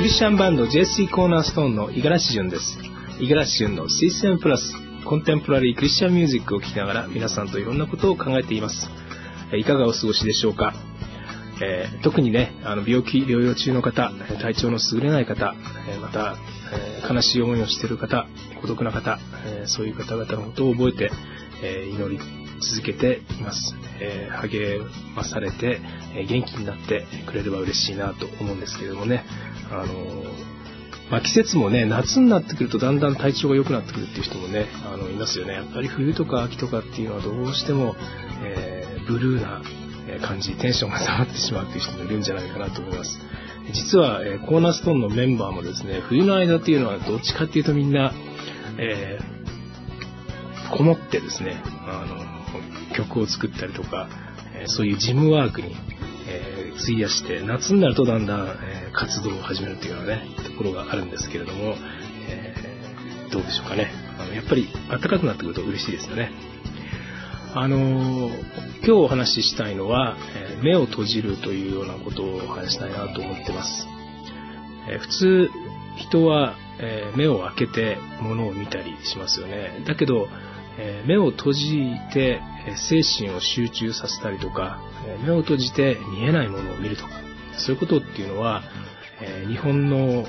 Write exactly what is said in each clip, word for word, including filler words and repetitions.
リスチャンバンド ジェーシー コーナーストーンの五十嵐潤です。五十嵐潤の シーセブン プラスコンテンポラリークリスチャンミュージックを聴きながら皆さんといろんなことを考えています。いかがお過ごしでしょうか。えー、特にね、あの病気療養中の方、体調の優れない方、また、えー、悲しい思いをしている方、孤独な方、えー、そういう方々のことを覚えて、えー、祈り続けています。えー、励まされて、えー、元気になってくれれば嬉しいなと思うんですけれどもね。あのーまあ、季節もね、夏になってくるとだんだん体調が良くなってくるっていう人もね、あのいますよね。やっぱり冬とか秋とかっていうのはどうしても、えー、ブルーな感じ、テンションが下がってしまうっていう人もいるんじゃないかなと思います。実は、えー、コーナーストーンのメンバーもですね、冬の間っていうのはどっちかっていうとみんな、えー、こもってですね、あの曲を作ったりとか、えー、そういうジムワークに、えー、費やして、夏になるとだんだん、えー、活動を始めるというようなね、ところがあるんですけれども、えー、どうでしょうかね。あのやっぱり暖かくなってくると嬉しいですよね。あのー、今日お話ししたいのは、えー、目を閉じるというようなことをお話したいなと思ってます。えー、普通人は、えー、目を開けて物を見たりしますよね。だけど、えー、目を閉じて、えー、精神を集中させたりとか、えー、目を閉じて見えないものを見るとか、そういうことっていうのは、えー、日本の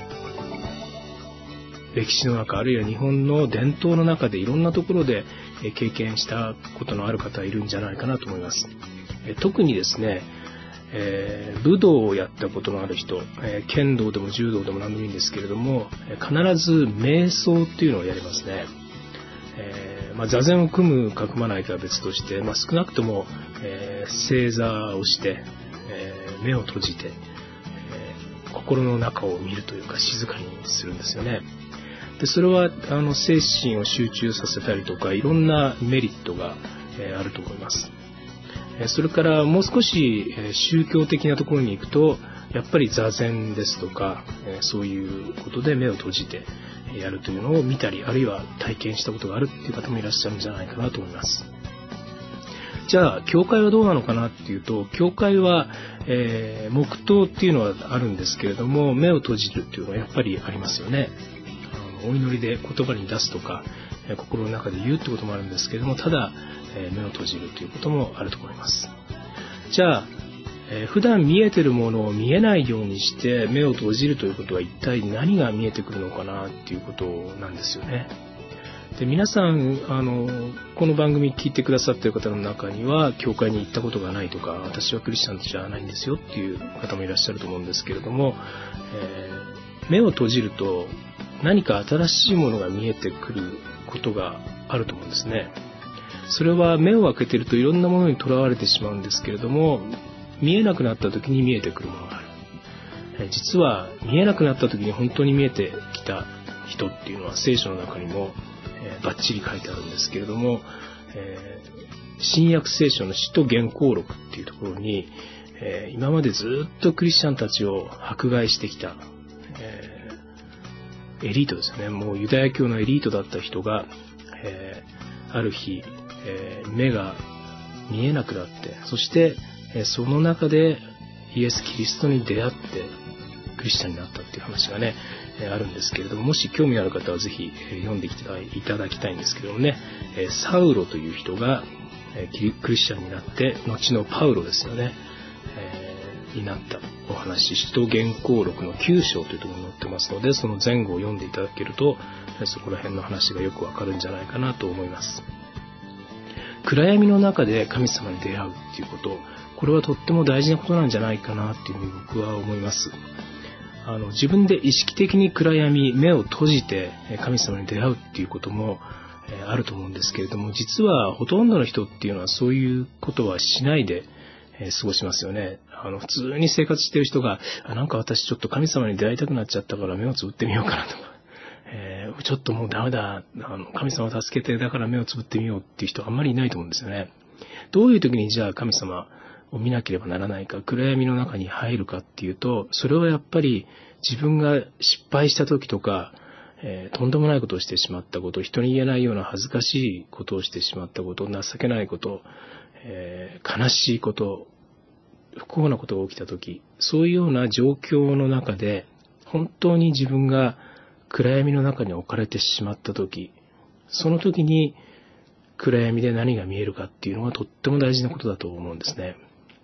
歴史の中、あるいは日本の伝統の中でいろんなところで経験したことのある方いるんじゃないかなと思います。特にですね、えー、武道をやったことのある人、えー、剣道でも柔道でも何でもいいんですけれども、必ず瞑想っていうのをやりますね。えーまあ、座禅を組むか組まないかは別として、まあ、少なくとも、えー、正座をして、えー、目を閉じて、えー、心の中を見るというか静かにするんですよね。でそれはあの精神を集中させたりとかいろんなメリットが、えー、あると思います。えー、それからもう少し、えー、宗教的なところに行くとやっぱり座禅ですとか、えー、そういうことで目を閉じてやるというのを見たりあるいは体験したことがあるっていう方もいらっしゃるんじゃないかなと思います。じゃあ教会はどうなのかなっていうと、教会は、えー、黙祷っていうのはあるんですけれども目を閉じるっていうのはやっぱりありますよね。お祈りで言葉に出すとか心の中で言うってこともあるんですけれども、ただ目を閉じるということもあると思います。じゃあ普段見えてるものを見えないようにして目を閉じるということは一体何が見えてくるのかなっていうことなんですよね。で皆さんあのこの番組聞いてくださっている方の中には教会に行ったことがないとか、私はクリスチャンじゃないんですよっていう方もいらっしゃると思うんですけれども、えー、目を閉じると何か新しいものが見えてくることがあると思うんですね。それは目を開けているといろんなものにとらわれてしまうんですけれども、見えなくなった時に見えてくるものがある。え実は見えなくなった時に本当に見えてきた人っていうのは聖書の中にも、えー、バッチリ書いてあるんですけれども、えー、新約聖書の使徒言行録っていうところに、えー、今までずっとクリスチャンたちを迫害してきた、えーエリートですよね。もうユダヤ教のエリートだった人が、えー、ある日、えー、目が見えなくなって、そして、えー、その中でイエス・キリストに出会ってクリスチャンになったっていう話がね、えー、あるんですけれども、もし興味ある方はぜひ、えー、読んでいただきたいんですけどもね、えー、サウロという人が、えー、クリスチャンになって、後のパウロですよね、えー、になったお話、使徒言行録のきゅう章というところに載ってますので、その前後を読んでいただけるとそこら辺の話がよくわかるんじゃないかなと思います。暗闇の中で神様に出会うっていうこと、これはとっても大事なことなんじゃないかなっていうふうに僕は思います。あの自分で意識的に暗闇、目を閉じて神様に出会うっていうこともあると思うんですけれども、実はほとんどの人っていうのはそういうことはしないで過ごしますよね。あの普通に生活している人が、あなんか私ちょっと神様に出会いたくなっちゃったから目をつぶってみようかなとか、えー、ちょっともうダメだ、あの神様を助けてだから目をつぶってみようっていう人はあんまりいないと思うんですよね。どういう時にじゃあ神様を見なければならないか、暗闇の中に入るかっていうと、それはやっぱり自分が失敗した時とか、えー、とんでもないことをしてしまったこと、人に言えないような恥ずかしいことをしてしまったこと、情けないこと、えー、悲しいこと不幸なことが起きたとき、そういうような状況の中で本当に自分が暗闇の中に置かれてしまった時、その時に暗闇で何が見えるかっていうのがとっても大事なことだと思うんですね。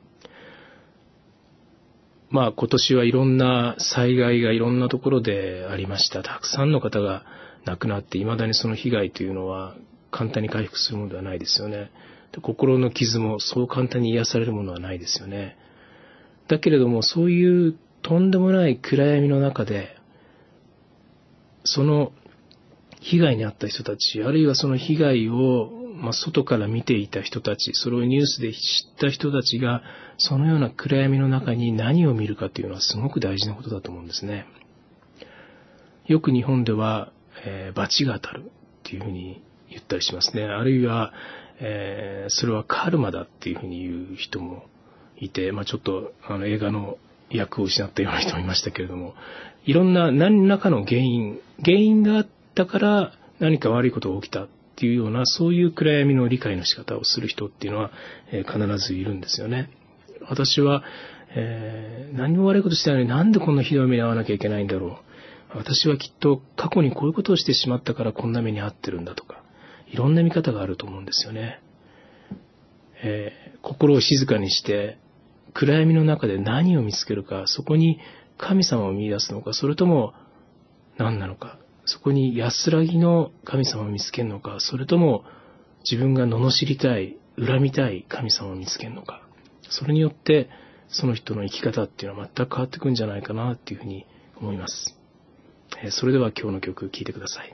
まあ今年はいろんな災害がいろんなところでありました。たくさんの方が亡くなって、未だにその被害というのは簡単に回復するものではないですよね。で、心の傷もそう簡単に癒されるものはないですよね。だけれども、そういうとんでもない暗闇の中で、その被害に遭った人たち、あるいはその被害を、まあ、外から見ていた人たち、それをニュースで知った人たちが、そのような暗闇の中に何を見るかというのはすごく大事なことだと思うんですね。よく日本では、えー、罰が当たるっていうふうに言ったりしますね。あるいは、えー、それはカルマだっていうふうに言う人もいて、まあ、ちょっとあの映画の役を失ったような人もいましたけれども、いろんな何らかの原因、原因があったから何か悪いことが起きたっていうような、そういう暗闇の理解の仕方をする人っていうのは、えー、必ずいるんですよね。私は、えー、何も悪いことしてないのになんでこんなひどい目に遭わなきゃいけないんだろう。私はきっと過去にこういうことをしてしまったからこんな目に遭ってるんだとか、いろんな見方があると思うんですよね。えー、心を静かにして暗闇の中で何を見つけるか、そこに神様を見出すのか、それとも何なのか、そこに安らぎの神様を見つけるのか、それとも自分が罵りたい、恨みたい神様を見つけるのか、それによってその人の生き方っていうのは全く変わってくるんじゃないかなっていうふうに思います。えー、それでは今日の曲聴いてください。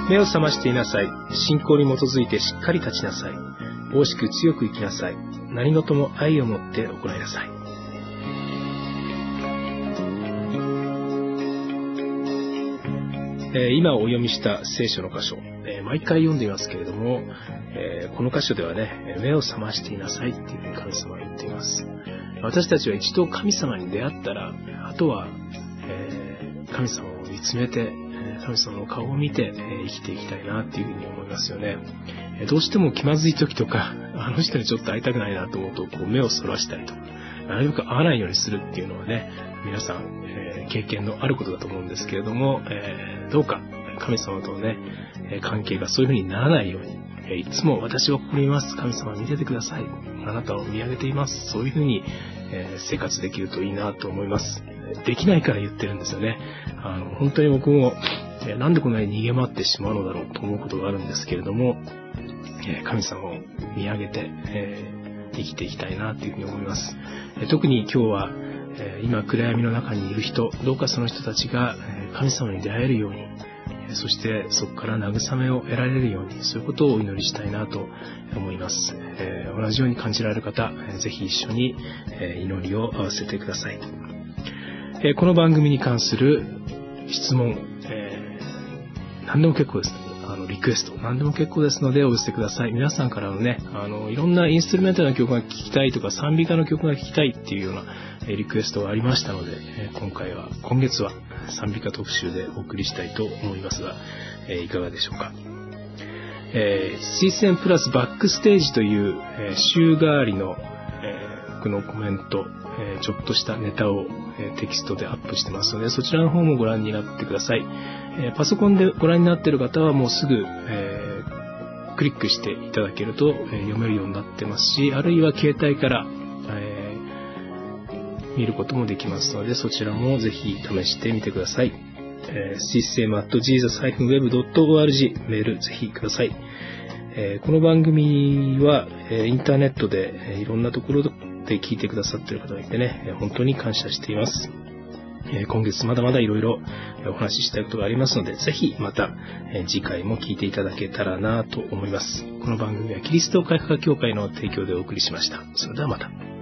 目を覚ましていなさい。信仰に基づいてしっかり立ちなさい。大しく強く生きなさい。何事も愛を持って行いなさい。えー、今お読みした聖書の箇所、えー、毎回読んでいますけれども、えー、この箇所ではね、目を覚ましていなさいっていうふうに神様は言っています。私たちは一度神様に出会ったら、あとは、えー、神様を見つめて、神様の顔を見て、えー、生きていきたいなっていうふうに思いますよね。えー、どうしても気まずい時とか、あの人にちょっと会いたくないなと思うと、こう目をそらしたりとか、なるべく会わないようにするっていうのはね、皆さん、えー、経験のあることだと思うんですけれども、えー、どうか神様とのね、関係がそういうふうにならないように、えー、いつも私はここにいます。神様見ててください。あなたを見上げています。そういうふうに、えー、生活できるといいなと思います。できないから言ってるんですよね。あの、本当に僕も、えー、なんでこんなに逃げ回ってしまうのだろうと思うことがあるんですけれども、えー、神様を見上げて、えー、生きていきたいなというふうに思います。えー、特に今日は、えー、今暗闇の中にいる人、どうかその人たちが、えー、神様に出会えるように、そしてそこから慰めを得られるように、そういうことをお祈りしたいなと思います。えー、同じように感じられる方、ぜひ一緒に祈りを合わせてください。えー、この番組に関する質問、えー、何でも結構です。あのリクエスト、何でも結構ですのでお寄せください。皆さんからのね、あのいろんなインストゥルメンタルの曲が聴きたいとか賛美歌の曲が聴きたいっていうようなリクエストがありましたので、今回は今月は賛美歌特集でお送りしたいと思いますが、えー、いかがでしょうか。えー、シーセンプラスバックステージという、えー、週替わりの、えー、僕のコメント、えー、ちょっとしたネタを、えー、テキストでアップしてますので、そちらの方もご覧になってください。えー、パソコンでご覧になっている方はもうすぐ、えー、クリックしていただけると、えー、読めるようになってますし、あるいは携帯から、えー見ることもできますので、そちらもぜひ試してみてください。えー、システム アット ジーザス ダッシュ ウェブ ドット オーアールジー メールぜひください。えー、この番組は、えー、インターネットで、えー、いろんなところで聞いてくださっている方がいてね、えー、本当に感謝しています。えー、今月まだまだいろいろお話ししたいことがありますので、ぜひまた、えー、次回も聞いていただけたらなと思います。この番組はキリスト会科学協会の提供でお送りしました。それではまた。